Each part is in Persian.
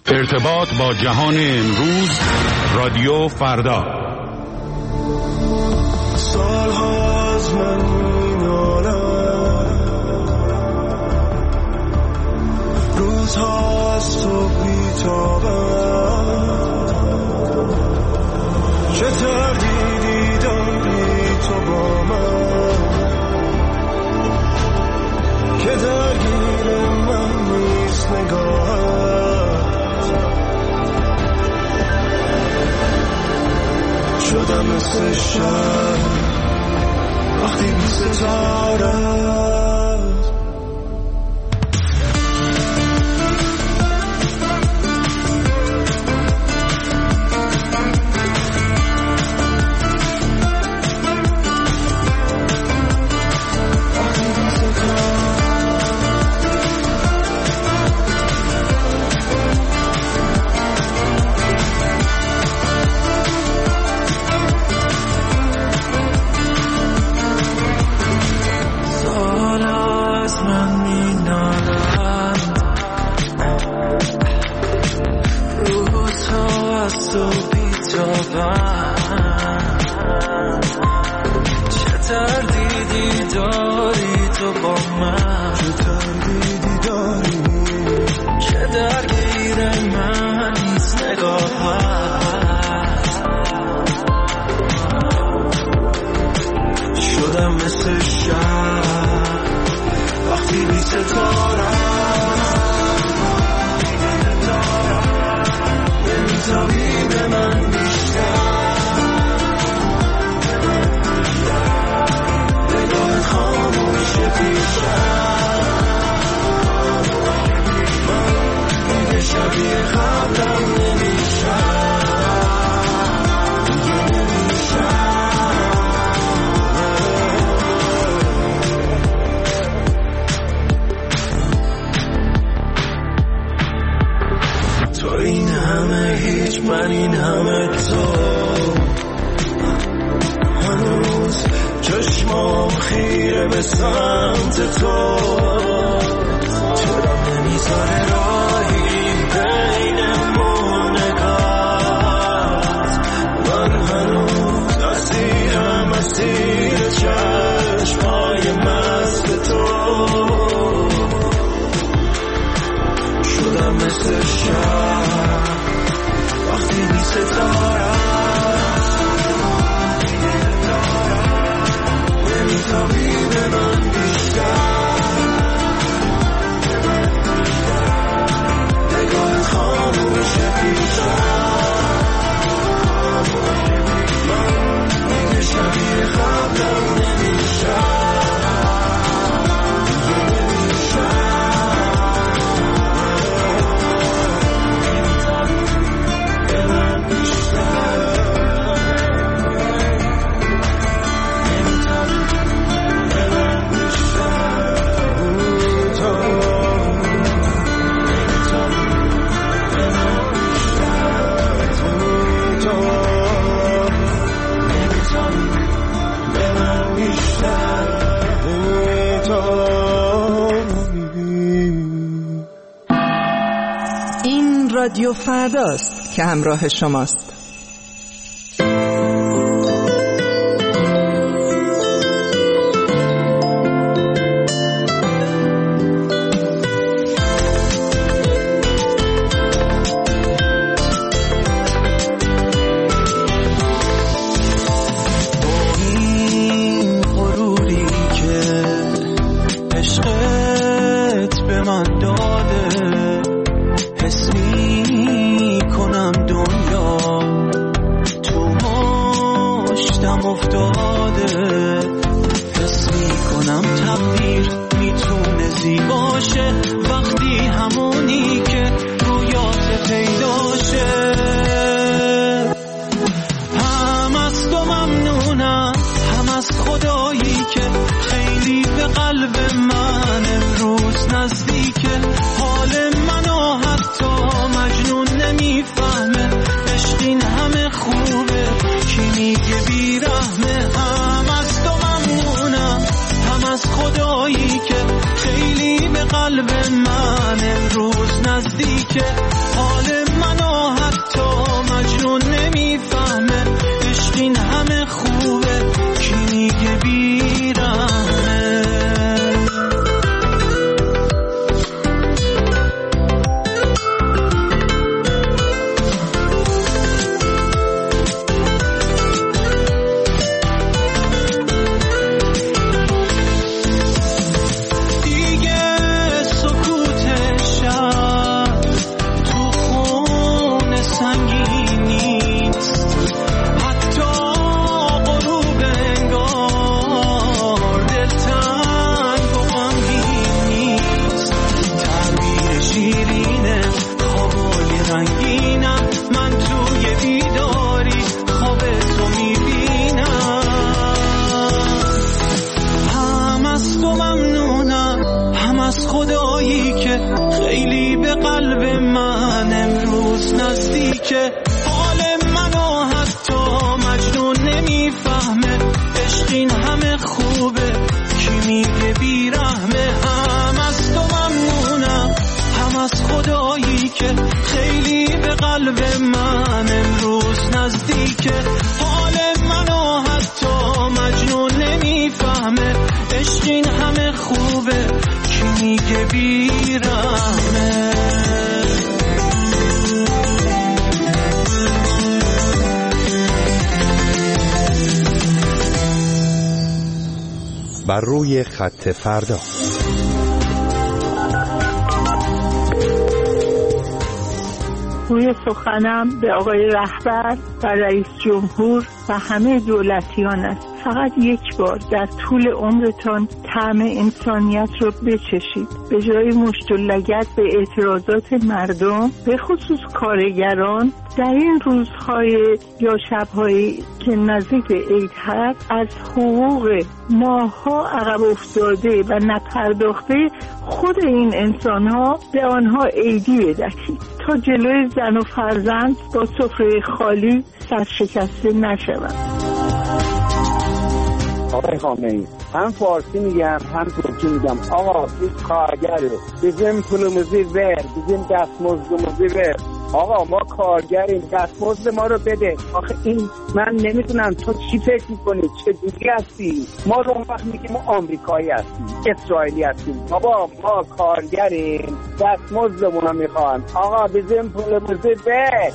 ارتباط با جهان امروز، رادیو فردا. سال‌هاست من می‌نالم، روزهاست تو بی‌تابم، چه تردیدی داری تو با من که درگیر من نیست نگاهت. شدم مثل شب وقتی بی ستاره رادیو فرداست که همراه شماست. کنم دنیا نزدیکه، حال منو حتی مجنون نمیفهمه، عشق این همه خوبه کی میگه بیرمه. خیلی به قلب من امروز نزدیکه، حال منو حتی مجنون نمیفهمه، عشق این همه خوبه کی میگه بیرحمه. هم از تو ممنونم هم از خدایی که خیلی به قلب من امروز نزدیکه، حال منو حتی مجنون نمیفهمه، عشق این همه خوبه کی میگه بیرحمه. بر روی خط فردا. روی سخنم به آقای رهبر و رئیس جمهور و همه دولتیان است. فقط یک بار در طول عمرتان طعم انسانیت رو بچشید. به جای مشت و لگد به اعتراضات مردم، به خصوص کارگران، در این روزهای یا شبهایی که نزدیک عید هست، از حقوق ماها عقب افتاده و نپرداخته خود این انسانها به آنها عیدی بدهید تا جلوی زن و فرزند با سفره خالی سرشکسته نشوند. آقای خامنه‌ای، هم فارسی میگم هم ترکی میگم. آقا biz کارگره، bizim pulumuzu ver، bizim دستمزدumuzu ver. آقا ما کارگریم، دستمزد ما رو بده. آخه این من نمیدونم تو چی فکر میکنی، چه جوری هستی؟ ما رو اون وقت میگیم ما آمریکایی هستیم، اسرائیلی هستیم. بابا ما کارگریم، دستمزدمون رو میخوان. آقا bizim pulumuzu ver.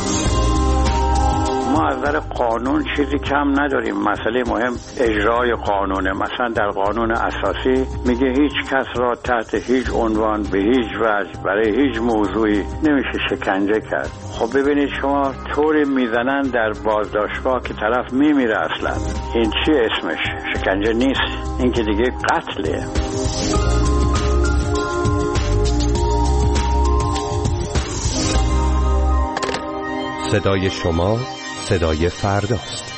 ما از نظر قانون چیزی کم نداریم. مسئله مهم اجرای قانونه. مثلا در قانون اساسی میگه هیچ کس را تحت هیچ عنوان به هیچ وجه برای هیچ موضوعی نمیشه شکنجه کرد. خب ببینید شما طوری میزنن در بازداشتگاه که طرف میمیره. اصلا این چی اسمش؟ شکنجه نیست، این که دیگه قتله. صدای شما صدای فرداست.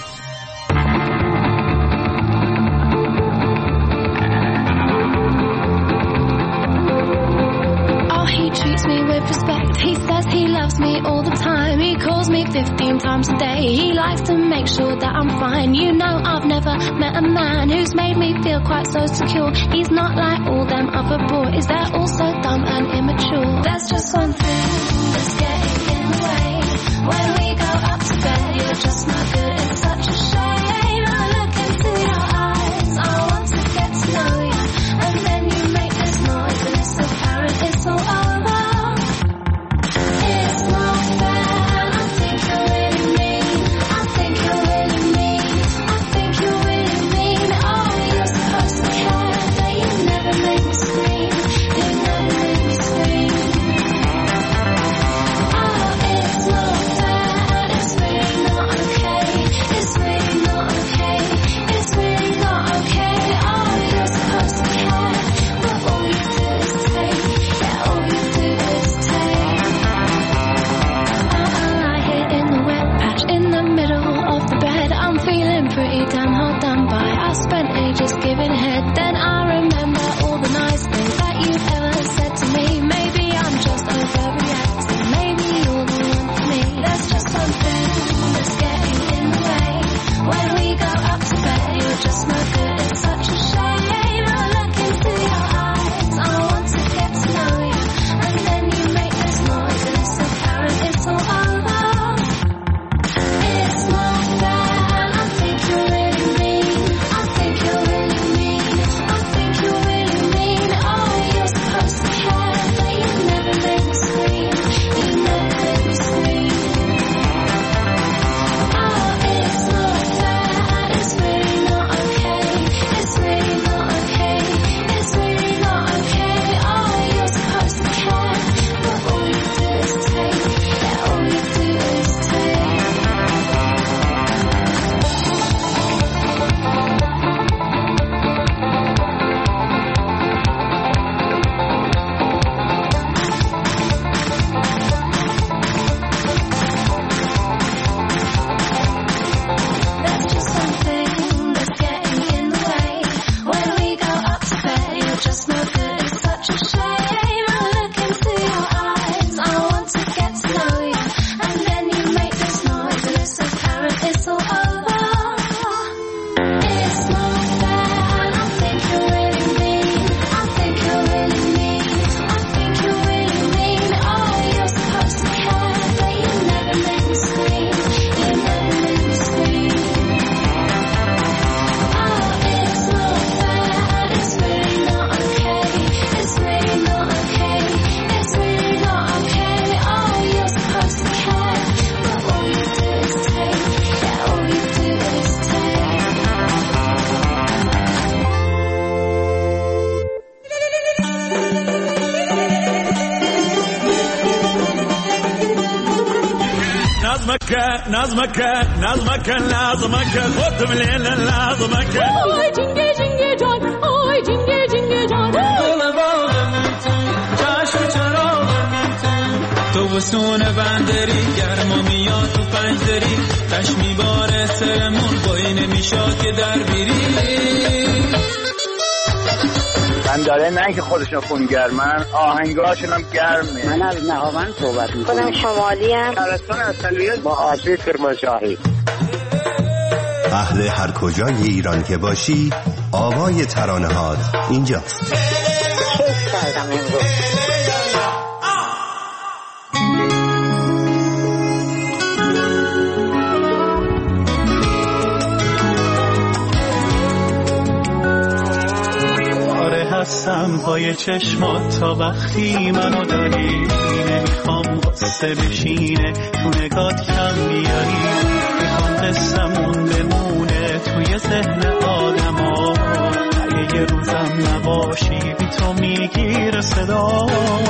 He treats me with respect. He says he loves me all the time. He calls me 15 times a day. He likes to make sure that I'm fine. You know I've never met a man who's made me feel quite so secure. He's not like all them other boys. They're all so dumb and immature. There's just one thing that's getting in the way. When we go up to bed, you're just not good. It's such a shame. I look into your eyes. I want to get to know you. And then you make this noise and it's apparent it's all over. نظمك خودم لیل نظمک آی جنگه جنگه جان آی جنگه جنگه جان دل باغم چشم چراغم تو وسون بندری گرما میاد تو پنجدری تش میباره سرمون بایی نمیشاد که در بیری من داره نه که خودشون خونگرمن آهنگاشون هم گرمه. من از نهاوند صحبت میکنم. خودم شمالی هم شهرستان اصلیت با آشوی کرمانشاهی. اهل هر کجای ایران که باشی آوای ترانه‌هات اینجاست. کیف کردم امروز. هستم پای چشمات تا وقتی منو داری نمیخوام غصه بشینه تو نگات کم بیاری میخوام قصمون بمونه توی ذهن آدم ها اگه یه روزم نباشی بی تو میگیره صدا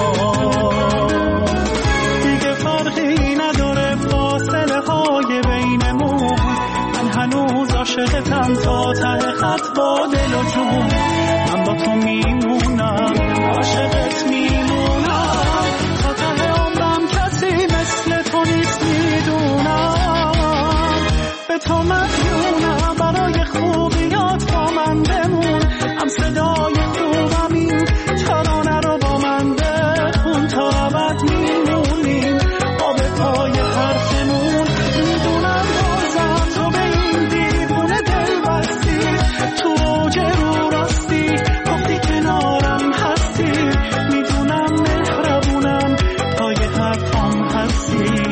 دیگه فرقی نداره فاصله های بینمون من هنوز عاشقتم تا ته خط با دل و جون من با تو میمونم عاشقت میمونم تا ته عمرم کسی مثل تو نیست میدونم به تو مدیونم برای خوبیات با من بمون هم صدای خوبم این ترانه رو با من بخون تا ابد میمونیم آب پای حرفمون میدونم بازم تو به این دیوونه دل بستی تو اوج رو راستی گفتی کنارم هستی میدونم مهربونم پای حرفام هستی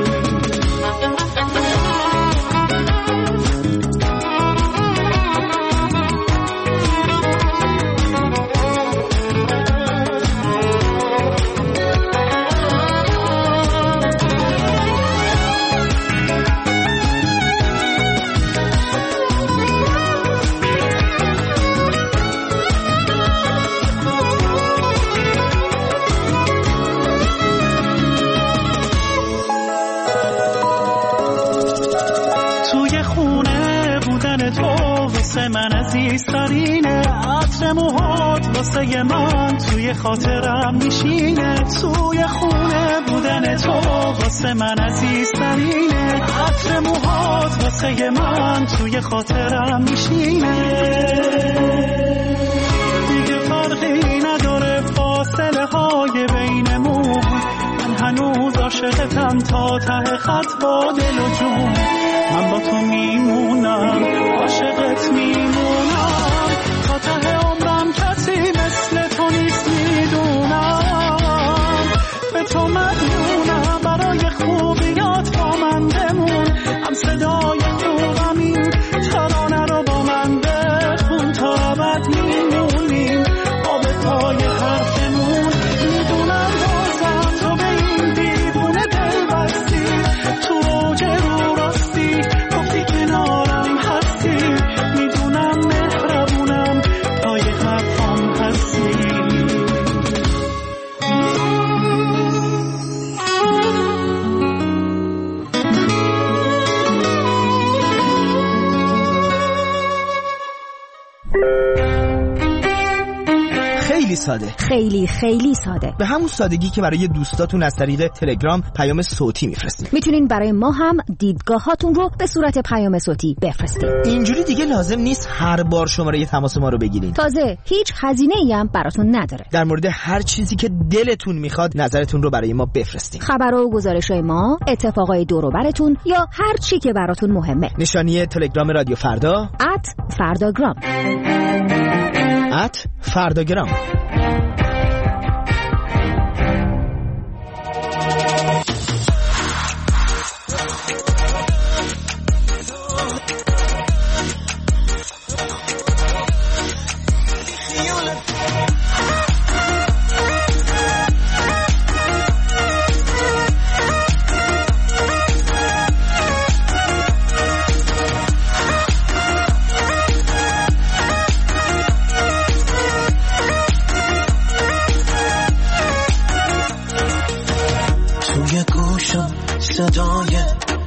من عزیزترینه عطر موهات واسه من توی خاطرم میشینه توی خونه بودن تو واسه من عزیزترینه عطر موهات واسه من توی خاطرم میشینه دیگه فرقی نداره فاصله های بینمون من هنوز عاشقتم تا ته خط با دل و جون من با تو میمونم عاشقت میمونم تا ته عمرم کسی مثل تو نیست میدونم به تو مدیونم برای خوبیات با من بمون هم صدای خوبم این ترانه رو با من بخون تا ابد میمونیم آب پای حرفمون میدونم بازم تو به این دیوونه دل بستی تو اوج رو راستی گفتی کنارم هستی میدونم مهربونم پای حرفام هستی خیلی ساده خیلی ساده به همون سادگی که برای دوستاتون از طریق تلگرام پیام صوتی میفرستید میتونین برای ما هم دیدگاهاتون رو به صورت پیام صوتی بفرستید اینجوری دیگه لازم نیست هر بار شماره تماس ما رو بگیرین تازه هیچ هزینه‌ای هم براتون نداره در مورد هر چیزی که دلتون میخواد نظرتون رو برای ما بفرستید خبر و گزارش‌های ما اتفاقای دور و براتون یا هر چی که براتون مهمه نشانی تلگرام رادیو فردا @فرداگرام @فرداگرام صدای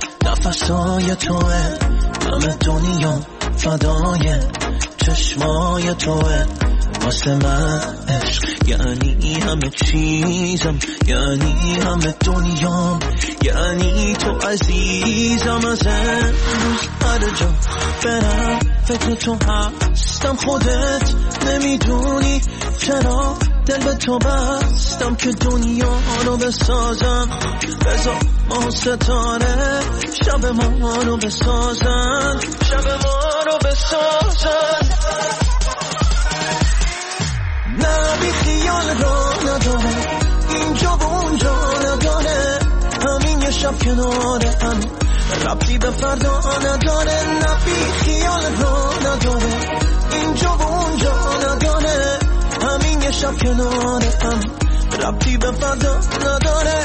نفسای توه، همه دنیا فدای چشمای توه. واسه من عشق یعنی همه چیزم، یعنی همه دنیام، یعنی تو عزیزم. از امروز هر جا برم فکر تو هستم، خودت نمیدونی چرا دل به تو بستم که دنیا رو بسازم. بذار ما ستاره شب ما رو بسازن، شب ما رو بسازن. نه بی خیال را نداره، اینجا و اونجا نداره، همین یه شب کنار هم ربطی به فردا نداره. نه بی خیال را نداره، اینجا و اونجا نداره، همین یه شب کنار هم ربطی به فردا نداره.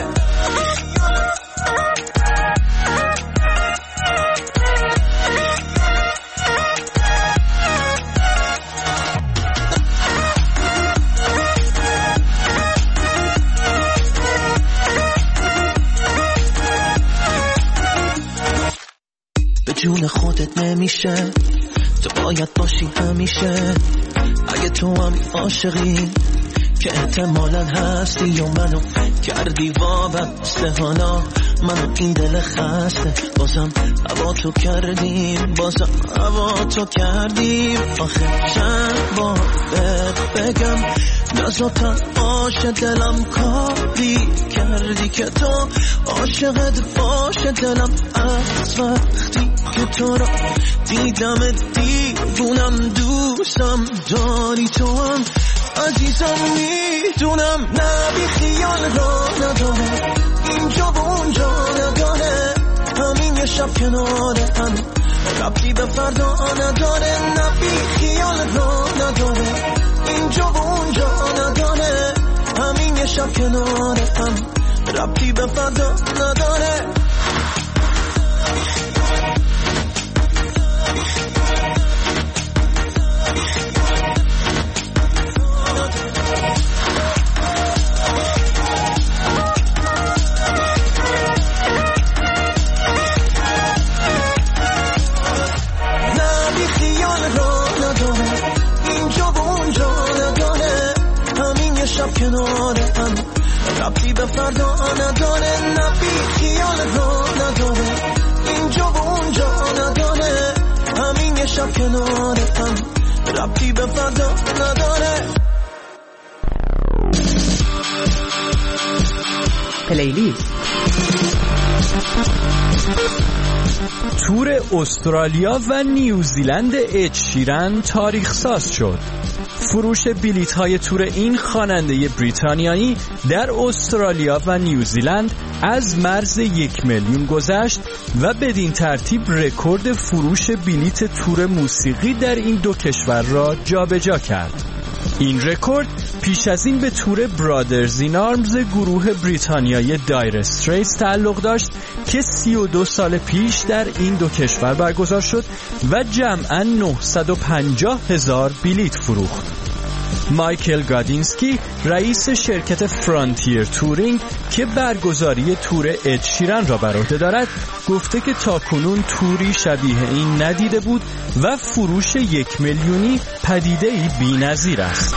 جون خودت نمیشه، تو باید باشی همیشه. اگه تو هم عاشقی که احتمالاً هستی و منو کردی وابسته، حالا منو این دل خسته بازم هوا تو کردیم، بازم هوا تو کردیم. آخه چند بار بگم نزاتن باشه دلم، کاری کردی که تو عاشقت باشه دلم. از وقتی که تو را دیدم دیوونم، دوستم داری تو هم عزیزم میدونم. نه بی خیال را نداره، اینجا و اونجا نداره، همین یه شب کنار هم ربطی به فردا نداره. نه بی خیال را نداره، اینجا و اونجا نداره، همین یه شب کنار هم ربطی به فردا نداره. کنار هم ربطی به فردا نداره. نه بی خیال را نداره، اینجا و اونجا نداره، همین یه شب کنار هم ربطی به فردا نداره. پلیلیست تور استرالیا و نیوزیلند اچ شیرن تاریخ ساز شد. فروش بلیط های تور این خواننده بریتانیایی در استرالیا و نیوزیلند از مرز 1 میلیون گذشت و بدین ترتیب رکورد فروش بلیط تور موسیقی در این دو کشور را جابجا کرد. این رکورد پیش از این به تور برادرز این آرمز گروه بریتانیایی دایر استریتس تعلق داشت که 32 سال پیش در این دو کشور برگزار شد و جمعاً 950,000 بلیط فروخت. مایکل گادینسکی رئیس شرکت فرانتیر تورینگ که برگزاری تور اچ شیرن را بر عهده دارد گفته که تاکنون توری شبیه این ندیده بود و فروش 1 میلیونی پدیده‌ای بی‌نظیر است.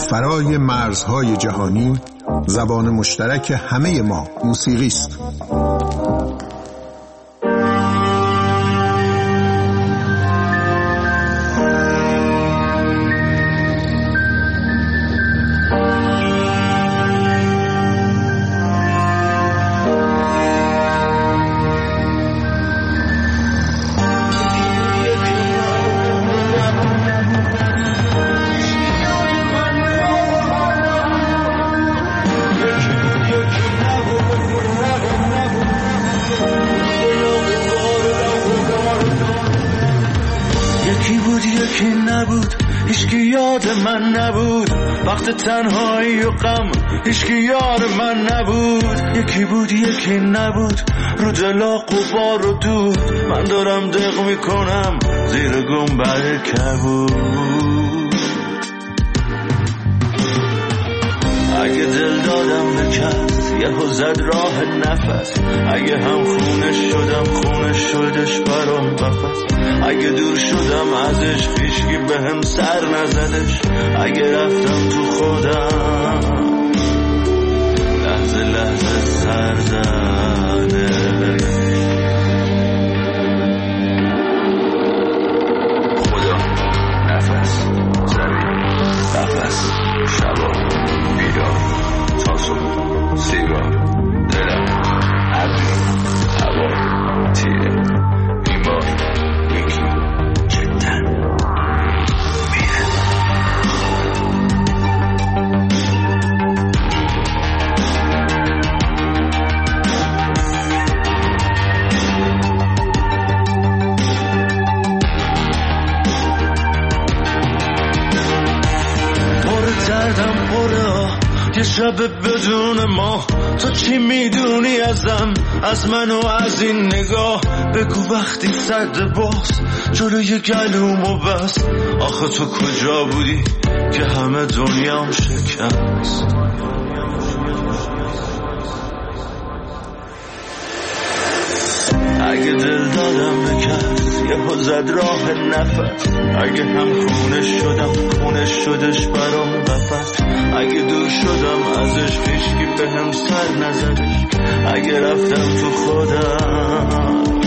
فرای مرزهای جهانی زبان مشترک همه ما موسیقی است. وقت تنهایی و غم هیچکی یار من نبود. یکی بود یکی نبود، رو دل غبار و دود. من دارم دق میکنم زیر گنبد کبود. اگه دل دادم به کس یهو زد راه نفس. اگه هم خونش شدم خونش شدش برام قفس. اگه دور شدم ازش هیچکی بهم سر نزدش. اگه رفتم تو خودم لحظه لحظه سر زدش. خدا نفس زمین نفس شبا بیدار تا صبح سیگار دلم ابری هوا تیره بیمار یکی جدا میره. پر دردم پره یه شب بدون ما. تو چی میدونی ازم، از من و از این نگاه؟ بگو وقتی صد باز جلوی گلومو بس. آخه تو کجا بودی که همه دنیام شکست؟ اگه دل دادم به کس یهو زد راه نفس. اگه هم خونش شدم خونش شدش برام قفس. اگه دور شدم ازش هیچکی بهم سر نزدش. اگه رفتم تو خودم